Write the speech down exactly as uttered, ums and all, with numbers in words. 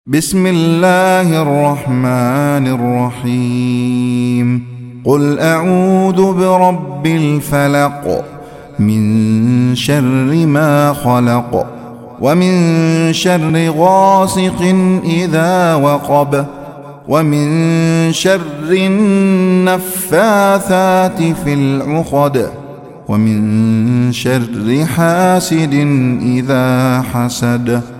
بسم الله الرحمن الرحيم قل أعوذ برب الفلق من شر ما خلق ومن شر غاسق إذا وقب ومن شر النفاثات في العقد ومن شر حاسد إذا حسد.